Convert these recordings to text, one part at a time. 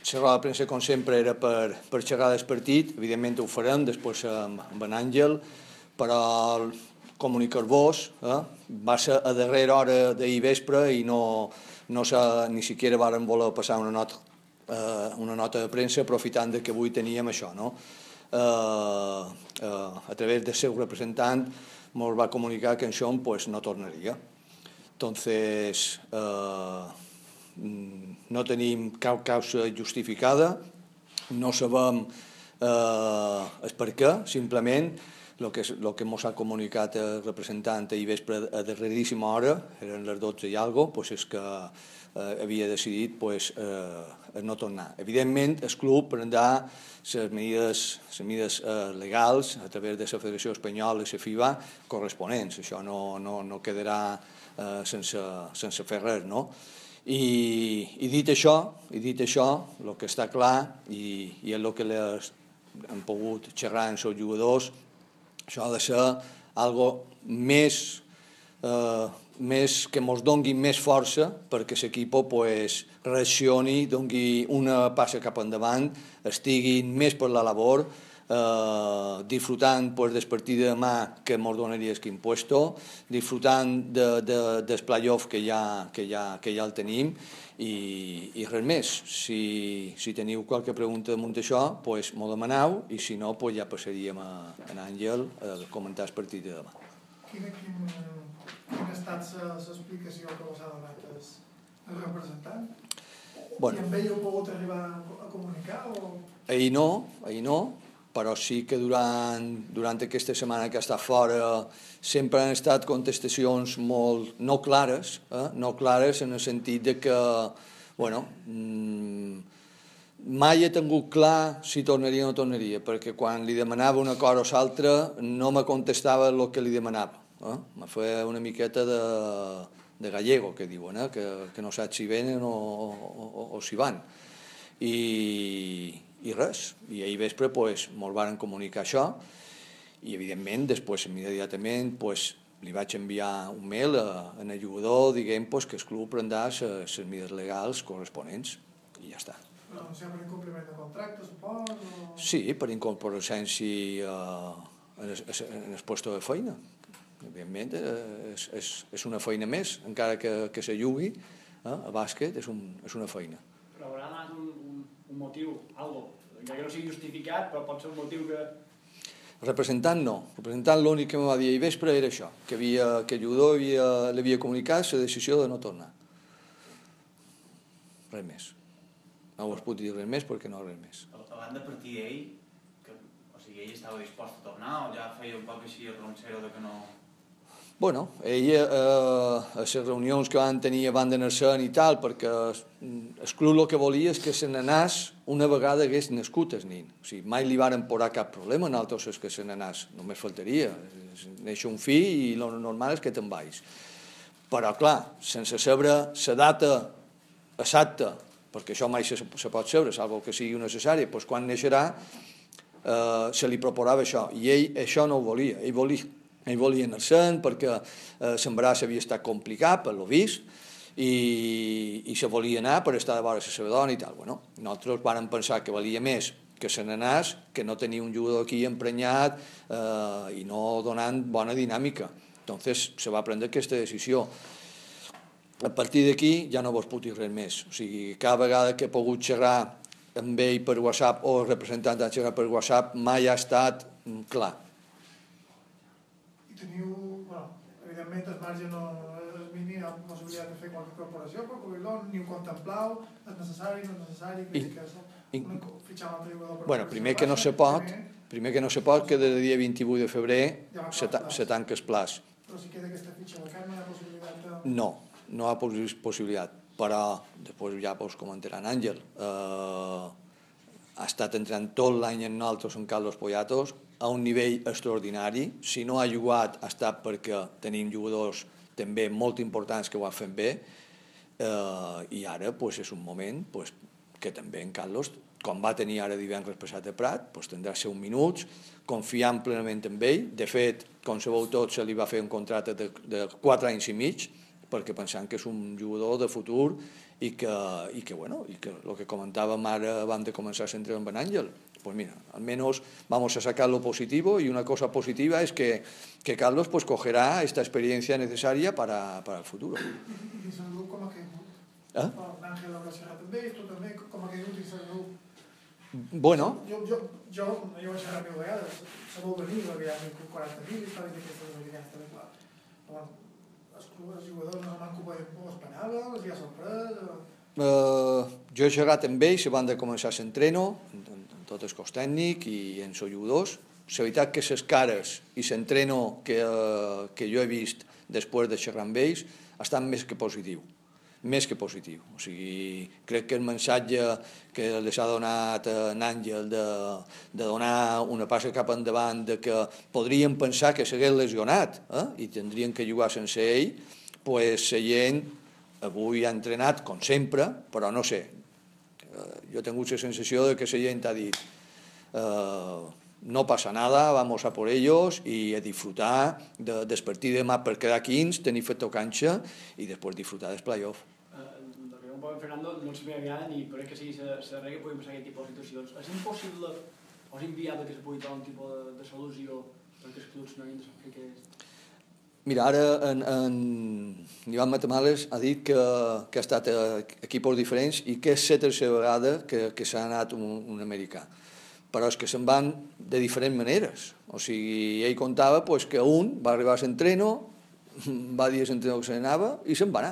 roda de premsa, com sempre, era per xerrar del partit. Evidentment ho farem després amb en Àngel, però comunicar-vos va ser a darrera hora d'ahir vespre i ni siquiera varen voler passar una nota de premsa aprofitant que avui teníem això, no? A través del seu representant ens va comunicar que això no tornaria. Entonces, no tenim cap causa justificada, no sabem el per què, simplement el que ens ha comunicat el representant ahir vespre a darreríssima hora, eren les 12 i alguna cosa, és que havia decidit no tornar. Evidentment, el club prendrà les medides legals a través de la Federació Espanyola i la FIBA corresponents. Això no quedarà sense fer res, no? I dit això, el que està clar i és el que hem pogut xerrar amb els jugadors, això ha de ser algo més que ens doni més força perquè l'equip reaccioni, doni una passa cap endavant, estiguin més per la labor, disfrutant del partit de demà que ens donaria el impuesto, disfrutant del playoff que ja el tenim i res més. Si teniu qualque pregunta damunt d'això, m'ho demaneu i si no, ja passaríem a Àngel a comentar el partit de demà. Quina ha estat l'explicació que us ha donat el representant? I amb ell heu pogut arribar a comunicar? Ahir no, però sí que durant aquesta setmana que ha estat fora sempre han estat contestacions molt no clares en el sentit que mai he tingut clar si tornaria o no tornaria, perquè quan li demanava una cosa o l'altra no me contestava el que li demanava. Me feia una miqueta de gallego, que diuen, que no saps si venen o si van. I res, i ahir vespre ens varen comunicar això i evidentment després immediatament li vaig enviar un mail al jugador dient que el club prendrà les medides legals corresponents i ja està. Però anunciar per incompliment de contracte, suposo? Sí, per incompetència en el lloc de feina. Evidentment és una feina més, encara que se jugui a bàsquet, és una feina. Però haurà donat un motiu, algo, que no sigui justificat, però pot ser un motiu que... Representant no. Representant l'únic que em va dir ahir vespre era això, que el jugador l'havia comunicat la decisió de no tornar. Res més. No us puc dir res més perquè no res més. Abans de partir d'ell, ell estava dispost a tornar o ja feia un poc així el roncero de que no... Bueno, ell a les reunions que van tenir abans d'anar-se'n i tal, perquè el club el que volia és que se n'anés una vegada hagués nascut el nin. O sigui, mai li varen posar cap problema a nosaltres que se n'anés, només faltaria. Neix un fill i el normal és que te'n vagis. Però, clar, sense saber la data exacta, perquè això mai se pot saber, és una cosa que sigui necessària, doncs quan neixerà se li proposava això, i ell això no ho volia. Ell volia anar-se'n perquè l'embaràs havia estat complicat, per lo vist, i se volia anar per estar de vora la seva dona i tal. Nosaltres vàrem pensar que valia més que se n'anés, que no tenia un jugador aquí emprenyat i no donant bona dinàmica. Entonces se va prendre aquesta decisió. A partir d'aquí ja no vos puc dir res més. O sigui, cada vegada que he pogut xerrar amb ell per WhatsApp o el representant ha xerrat per WhatsApp mai ha estat clar. I teniu, evidentment el marge no és mínim, la possibilitat de fer qualque corporació, però ni ho contemplau, és necessari, no és necessari, fitxar un altre jugador. Bueno, primer que no se pot, que del dia 28 de febrer se tanca el plaç. Però si queda aquesta fitxa vacant, no hi ha possibilitat de... No hi ha possibilitat, però després ja us comentaran Àngel. Ha estat entrant tot l'any en nosaltres en Carlos Poyatos a un nivell extraordinari. Si no ha jugat ha estat perquè tenim jugadors també molt importants que ho han fet bé i ara és un moment que també en Carlos, com va tenir ara divendres passat a Prat, tindrà 100 minuts, confiant plenament en ell. De fet, com sabeu tots, se li va fer un contracte de 4 anys i mig perquè pensant que és un jugador de futur i que el que comentàvem ara abans de començar a centrar en Àngel, pues mira, al menos vamos a sacar lo positivo, y una cosa positiva es que Carlos pues cogerá esta experiencia necesaria para el futuro. I Salud com ha caigut? L'Àngel haurà xerrat amb ell, tu també, com ha caigut i Salud? Bueno... Jo vaig xerrar 1000 vegades, se vol venir, perquè hi ha 40.000 històries d'aquestes americanes, també clar. Els jugadors no van ocupar o esperava, els hi ha sorprès... Jo he xerrat amb ells abans de començar l'entreno, en tot el cos tècnic i en els jugadors. La veritat que les cares i l'entreno que jo he vist després de xerrar amb ells estan més que positiu. Més que positiu. O sigui, crec que el missatge que els ha donat en Àngel de donar una passa cap endavant, de que podrien pensar que s'hagués lesionat i tindrien que jugar sense ell, pues la gent avui ha entrenat com sempre, però no sé. Jo he tingut la sensació de que la gent ha dit no pasa nada, vamos a por ellos y a disfrutar del partit de demà per quedar quins, tenir fet canxa i després disfrutar dels play-off. Un poc, Fernando, no ens m'agrada ni per que sigui la darrera que puguin passar aquest tipus de situacions. És impossible o és inviable que se pugui trobar un tipus de solució perquè els clubs no hagin de sofrir aquest... Mira, ara en Ivan Matamales ha dit que ha estat a equips diferents i que és la tercera vegada que s'ha anat un americà. Però és que se'n van de diferents maneres. O sigui, ell contava que un va arribar a l'entreno, va dir a l'entreno que se n'anava i se'n va anar.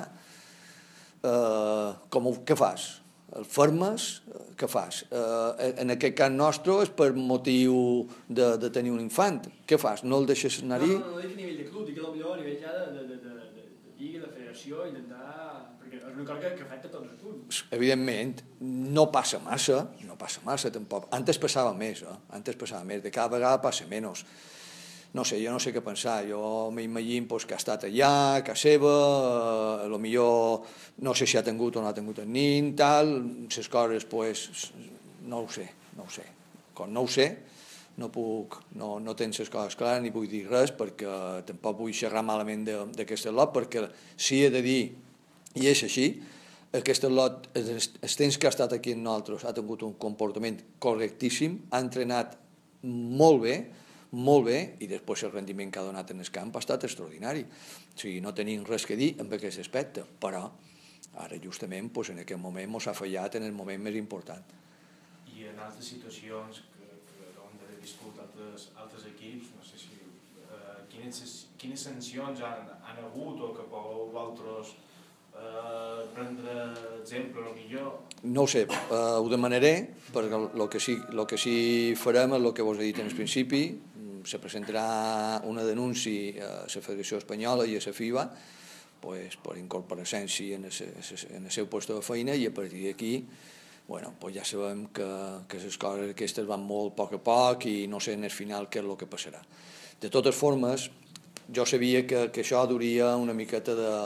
Què fas? El fermes? Què fas? En aquest cas nostre és per motiu de tenir un infant. Què fas? No el deixes anar-hi? No dic a nivell de club, dic a millor a nivell ja de lliga, de federació, intentar... perquè és una cosa que afecta tots els clubs. Evidentment, no passa massa tampoc. Antes passava més, de cada vegada passa menys. No sé, jo no sé què pensar, jo m'imagino que ha estat allà, a casa seva, potser no sé si ha tingut o no ha tingut el nin, tal, les coses, no ho sé. Com no ho sé, no tens les coses clares ni vull dir res, perquè tampoc vull xerrar malament d'aquest lot, perquè sí he de dir, i és així, aquest lot, els temps que ha estat aquí amb nosaltres, ha tingut un comportament correctíssim, ha entrenat molt bé, i després el rendiment que ha donat en el camp ha estat extraordinari. O sigui, no tenim res que dir en aquest aspecte, però ara justament en aquest moment ens ha fallat en el moment més important. I en altres situacions on he viscut altres equips, no sé si quines sancions han hagut o que podeu vosaltres prendre exemple, millor? No ho sé, ho demanaré, perquè el que sí farem és el que vos he dit en el principi. Se presentarà una denúncia a la Federació Espanyola i a la FIBA per incorporar-se en el seu lloc de feina, i a partir d'aquí ja sabem que les coses aquestes van molt a poc i no sé en el final què és el que passarà. De totes formes, jo sabia que això duria una miqueta de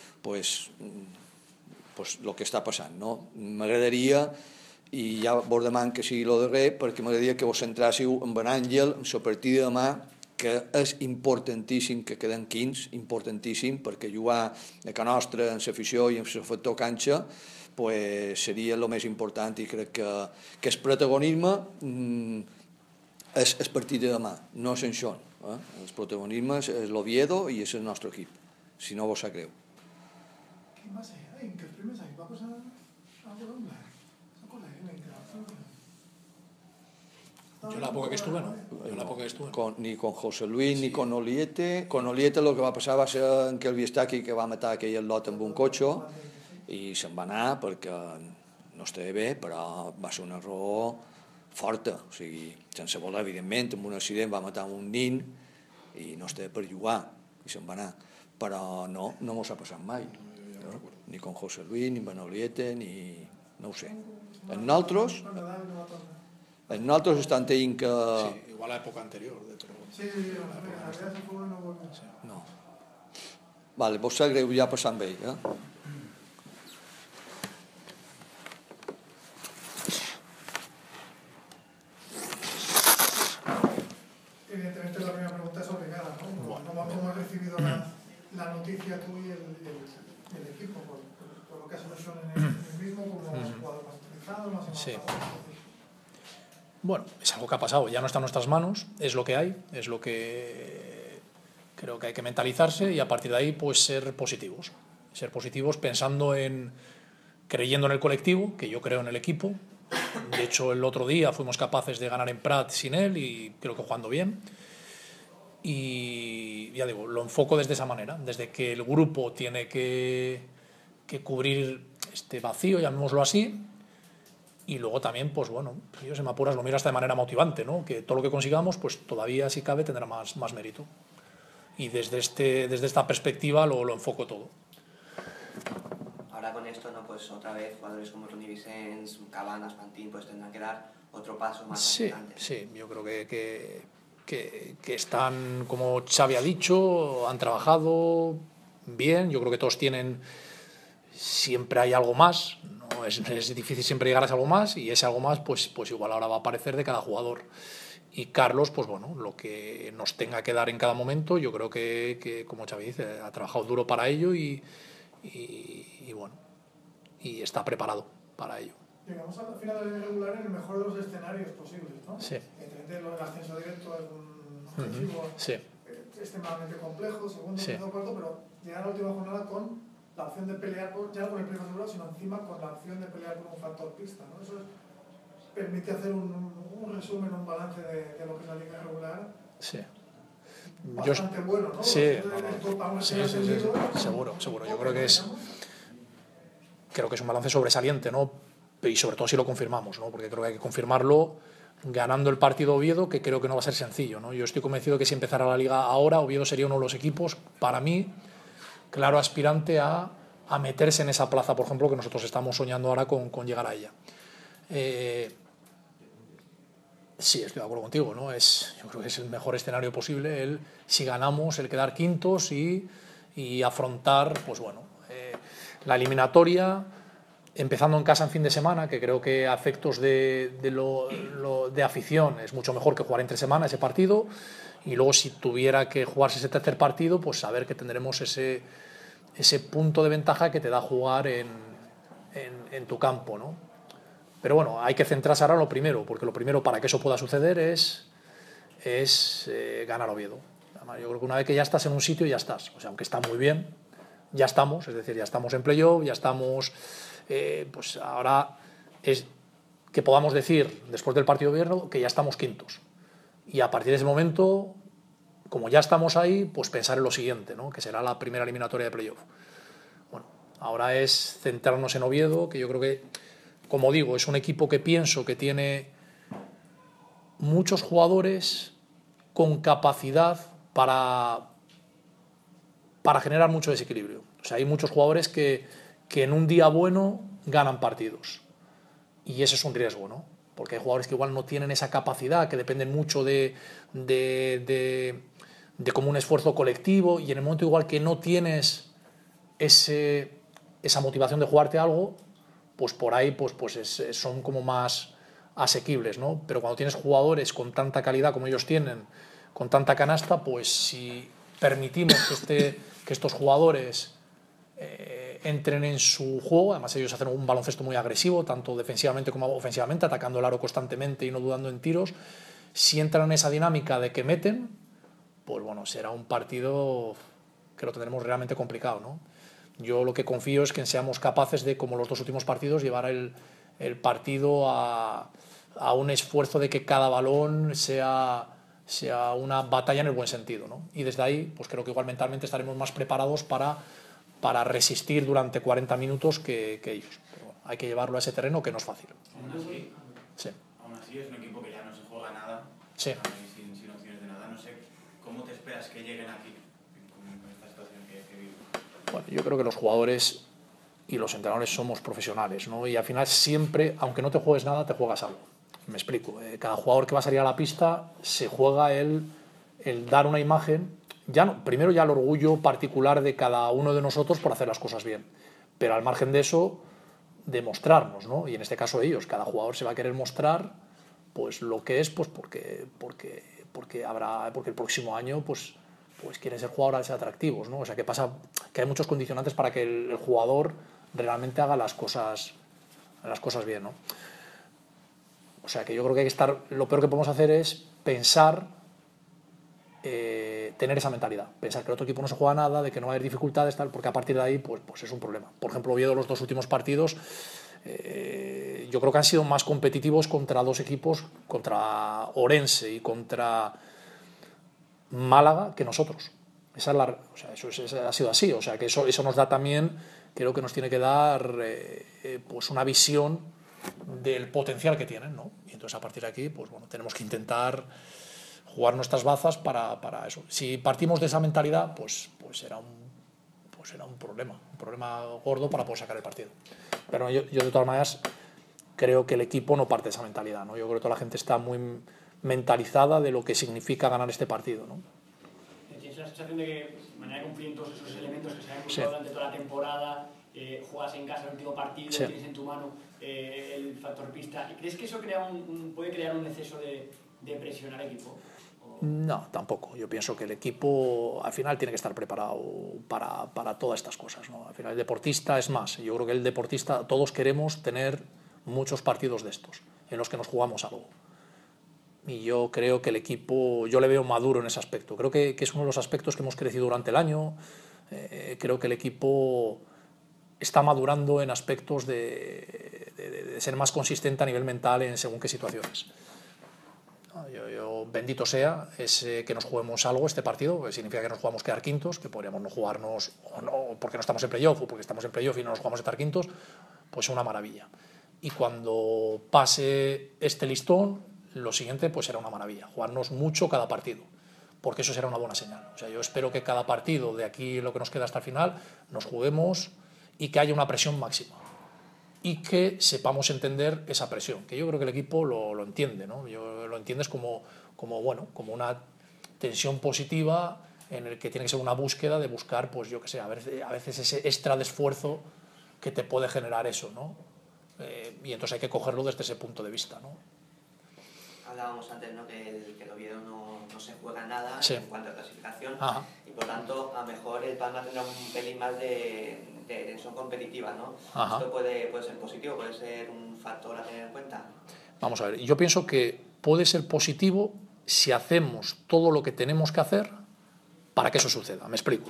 el que està passant. M'agradaria, i ja vos demano que sigui el darrer, perquè m'agradaria que vos centràssiu en Àngel, en la partida de demà, que és importantíssim que queden quins, importantíssim, perquè jugar a casa nostra, en l'afició i en el factor canxa, seria el més important, i crec que el protagonisme és el partit de demà, no és això. El protagonisme és l'Oviedo i és el nostre equip, si no vos sap greu. Què va ser? En que els primers anys va passar alguna cosa? Yo la poca que estuve, no. Ni con José Luis, ni con Oliete. Con Oliete lo que va passar va ser en que el Viestaki, que va matar aquell lot amb un cotxe, i se'n va anar perquè no estava bé, però va ser un error forta. O sigui, sense voler, evidentment, amb un accident va matar un nin i no estava per jugar, i se'n va anar. Però no mos ha passat mai. Ni con José Luis, ni con Oliete, ni... no ho sé. En nosaltres estan tenint que... Sí, igual a l'època anterior. Sí, a veure, no. Vale, vos sap greu ja passar amb ell, Evidentemente la primera pregunta es obligada, ¿no? ¿Cómo has recibido la noticia tú y el inversión en el mismo como jugador más utilizado, más emancipado. Bueno, es algo que ha pasado, ya no está en nuestras manos, es lo que hay, es lo que creo que hay que mentalizarse y a partir de ahí pues ser positivos pensando creyendo en el colectivo, que yo creo en el equipo. De hecho, el otro día fuimos capaces de ganar en Prat sin él y creo que jugando bien. Y ya digo, lo enfoco desde esa manera, desde que el grupo tiene que cubrir este vacío, llamémoslo así. Y luego también, pues bueno, yo si me apuras lo miro hasta de manera motivante, ¿no? Que todo lo que consigamos, pues todavía si cabe tendrá más mérito. Y desde esta perspectiva lo enfoco todo. Ahora con esto, ¿no? Pues otra vez jugadores como Toni Vicens, Cabanas, Pantín, pues tendrán que dar otro paso más adelante. Sí, yo creo que están, como Xavi ha dicho, han trabajado bien. Yo creo que todos tienen, siempre hay algo más, ¿no? Es difícil siempre llegar a ese algo más y ese algo más pues igual ahora va a aparecer de cada jugador. Y Carlos, pues bueno, lo que nos tenga que dar en cada momento, yo creo que como Xavi dice, ha trabajado duro para ello y bueno, y está preparado para ello. Llegamos al final de regular en el mejor de los escenarios posibles, ¿no? Sí. Evidentemente el ascenso directo es un objetivo extremadamente complejo, segundo, tercero, cuarto, pero llegar a la última jornada con la opción de pelear, ya no con el primer asegurado, sino encima con la opción de pelear con un factor pista, ¿no? Eso permite hacer un resumen, un balance de lo que es la liga regular. Sí. Bastante bueno, ¿no? Sí, seguro. Yo creo que es un balance sobresaliente, ¿no? Y sobre todo si lo confirmamos, ¿no? Porque creo que hay que confirmarlo ganando el partido Oviedo, que creo que no va a ser sencillo, ¿no? Yo estoy convencido que si empezara la liga ahora, Oviedo sería uno de los equipos, para mí, claro, aspirante a meterse en esa plaza, por ejemplo, que nosotros estamos soñando ahora con llegar a ella. Sí, estoy de acuerdo contigo, ¿no? Yo creo que es el mejor escenario posible, si ganamos, el quedar quintos y afrontar, pues bueno, la eliminatoria, empezando en casa en fin de semana, que creo que a efectos de afición es mucho mejor que jugar entre semana ese partido, y luego si tuviera que jugarse ese tercer partido, pues saber que tendremos ese punto de ventaja que te da jugar en tu campo, ¿no? Pero bueno, hay que centrarse ahora en lo primero, porque lo primero para que eso pueda suceder es ganar Oviedo. Además, yo creo que una vez que ya estás en un sitio, ya estás. O sea, aunque está muy bien, ya estamos, es decir, ya estamos en playoff, ya estamos... pues ahora es que podamos decir, después del partido de Oviedo, que ya estamos quintos. Y a partir de ese momento, como ya estamos ahí, pues pensar en lo siguiente, ¿no? Que será la primera eliminatoria de playoff. Bueno, ahora es centrarnos en Oviedo, que yo creo que, como digo, es un equipo que pienso que tiene muchos jugadores con capacidad para generar mucho desequilibrio. O sea, hay muchos jugadores que en un día bueno ganan partidos. Y ese es un riesgo, ¿no? Porque hay jugadores que igual no tienen esa capacidad, que dependen mucho de como un esfuerzo colectivo, y en el momento igual que no tienes esa motivación de jugarte algo, pues por ahí son como más asequibles, ¿no? Pero cuando tienes jugadores con tanta calidad como ellos tienen, con tanta canasta, pues si permitimos que estos jugadores entren en su juego, además ellos hacen un baloncesto muy agresivo, tanto defensivamente como ofensivamente, atacando el aro constantemente y no dudando en tiros, si entran en esa dinámica de que meten, pues bueno, será un partido que lo tendremos realmente complicado, ¿no? Yo lo que confío es que seamos capaces de, como los dos últimos partidos, llevar el partido a un esfuerzo de que cada balón sea una batalla en el buen sentido, ¿no? Y desde ahí, pues creo que igual mentalmente estaremos más preparados para resistir durante 40 minutos que ellos. Pero bueno, hay que llevarlo a ese terreno, que no es fácil. Aún así es un equipo que ya no se juega nada, sí. Sin opciones de nada. No sé, ¿cómo te esperas que lleguen aquí con esta situación que viven? Bueno, yo creo que los jugadores y los entrenadores somos profesionales, ¿no? Y al final siempre, aunque no te juegues nada, te juegas algo. Me explico. Cada jugador que va a salir a la pista se juega el dar una imagen. Primero ya el orgullo particular de cada uno de nosotros por hacer las cosas bien, pero al margen de eso, demostrarnos, ¿no? Y en este caso ellos, cada jugador se va a querer mostrar pues lo que es, pues porque el próximo año pues quieren ser jugadores atractivos, ¿no? O sea, que hay muchos condicionantes para que el jugador realmente haga las cosas bien, ¿no? O sea que yo creo que hay que estar, lo peor que podemos hacer es pensar, tener esa mentalidad, pensar que el otro equipo no se juega nada, de que no va a haber dificultades, tal, porque a partir de ahí pues es un problema. Por ejemplo, Oviedo, los 2 últimos partidos, yo creo que han sido más competitivos contra 2 equipos, contra Orense y contra Málaga, que nosotros. Esa es o sea, eso ha sido así, o sea que eso nos da también, creo que nos tiene que dar pues una visión del potencial que tienen, ¿no? Y entonces a partir de aquí, pues bueno, tenemos que intentar jugar nuestras bazas para eso. Si partimos de esa mentalidad, pues era un problema gordo para poder sacar el partido. Pero yo de todas maneras creo que el equipo no parte de esa mentalidad, ¿no? Yo creo que toda la gente está muy mentalizada de lo que significa ganar este partido, ¿no? ¿Tienes la sensación de que de manera que confluyen todos esos elementos que se han encontrado durante toda la temporada, juegas en casa el último partido, tienes en tu mano el factor pista, y crees que eso puede crear un exceso de presión al equipo? No, tampoco. Yo pienso que el equipo al final tiene que estar preparado para todas estas cosas, ¿no? Al final el deportista es más. Yo creo que el deportista, todos queremos tener muchos partidos de estos en los que nos jugamos algo. Y yo creo que el equipo, yo le veo maduro en ese aspecto. Creo que es uno de los aspectos que hemos crecido durante el año. Creo que el equipo está madurando en aspectos de ser más consistente a nivel mental en según qué situaciones. Yo bendito sea que nos juguemos algo este partido, que significa que nos jugamos quedar quintos, que podríamos no jugarnos o no, porque no estamos en playoff o porque estamos en playoff y no nos jugamos estar quintos, pues una maravilla. Y cuando pase este listón, lo siguiente pues será una maravilla, jugarnos mucho cada partido, porque eso será una buena señal. O sea, yo espero que cada partido de aquí, lo que nos queda hasta el final, nos juguemos y que haya una presión máxima y que sepamos entender esa presión, que yo creo que el equipo lo entiende, ¿no? Lo entiendes como una tensión positiva en el que tiene que ser una búsqueda de buscar, pues yo qué sé, a veces ese extra de esfuerzo que te puede generar eso, ¿no? Y entonces hay que cogerlo desde ese punto de vista, ¿no? Hablábamos antes, ¿no?, que el Oviedo no se juega nada en cuanto a clasificación. Ajá. Y por tanto, a lo mejor el Palma tendrá un pelín más de tensión competitiva, ¿no? Ajá. ¿Esto puede ser positivo? ¿Puede ser un factor a tener en cuenta? Vamos a ver, yo pienso que puede ser positivo si hacemos todo lo que tenemos que hacer para que eso suceda. Me explico.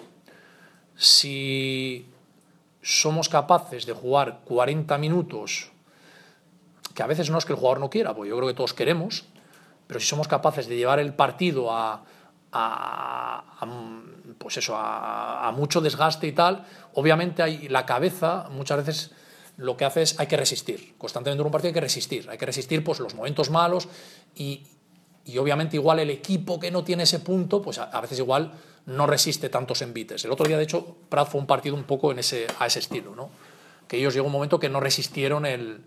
Si somos capaces de jugar 40 minutos, que a veces no es que el jugador no quiera, porque yo creo que todos queremos, pero si somos capaces de llevar el partido a mucho desgaste y tal, obviamente la cabeza muchas veces lo que hace es hay que resistir, constantemente en un partido hay que resistir pues los momentos malos y obviamente igual el equipo que no tiene ese punto, pues a veces igual no resiste tantos envites. El otro día, de hecho, Prat fue un partido un poco a ese estilo, ¿no? Que ellos llegó un momento que no resistieron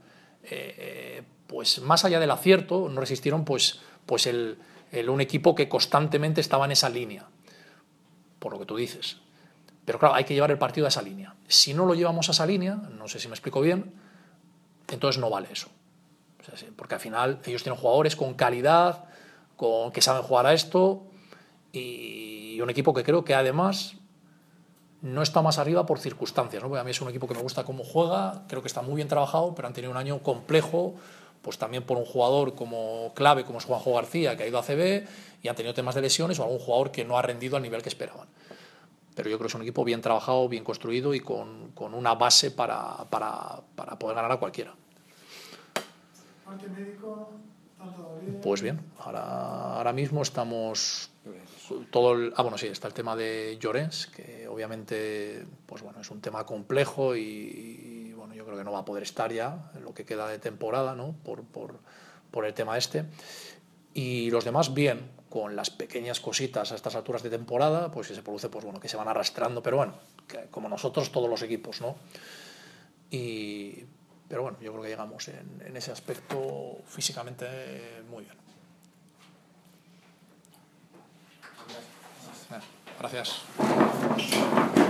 pues más allá del acierto, no resistieron pues un equipo que constantemente estaba en esa línea, por lo que tú dices. Pero claro, hay que llevar el partido a esa línea. Si no lo llevamos a esa línea, no sé si me explico bien, entonces no vale eso. O sea, sí, porque al final ellos tienen jugadores con calidad, que saben jugar a esto, y un equipo que creo que además no está más arriba por circunstancias, ¿no? Porque a mí es un equipo que me gusta cómo juega, creo que está muy bien trabajado, pero han tenido un año complejo, pues también por un jugador clave como es Juanjo García, que ha ido a ACB y han tenido temas de lesiones, o algún jugador que no ha rendido al nivel que esperaban. Pero yo creo que es un equipo bien trabajado, bien construido y con una base para poder ganar a cualquiera. ¿Parte médico? ¿Todo bien? Pues bien, ahora mismo estamos... está el tema de Llorens, que obviamente pues bueno, es un tema complejo y bueno, yo creo que no va a poder estar ya en lo que queda de temporada, ¿no? por el tema este. Y los demás bien, con las pequeñas cositas a estas alturas de temporada, pues que se produce, pues bueno, que se van arrastrando, pero bueno, como nosotros todos los equipos, ¿no? Pero bueno, yo creo que llegamos en ese aspecto físicamente muy bien. Gracias.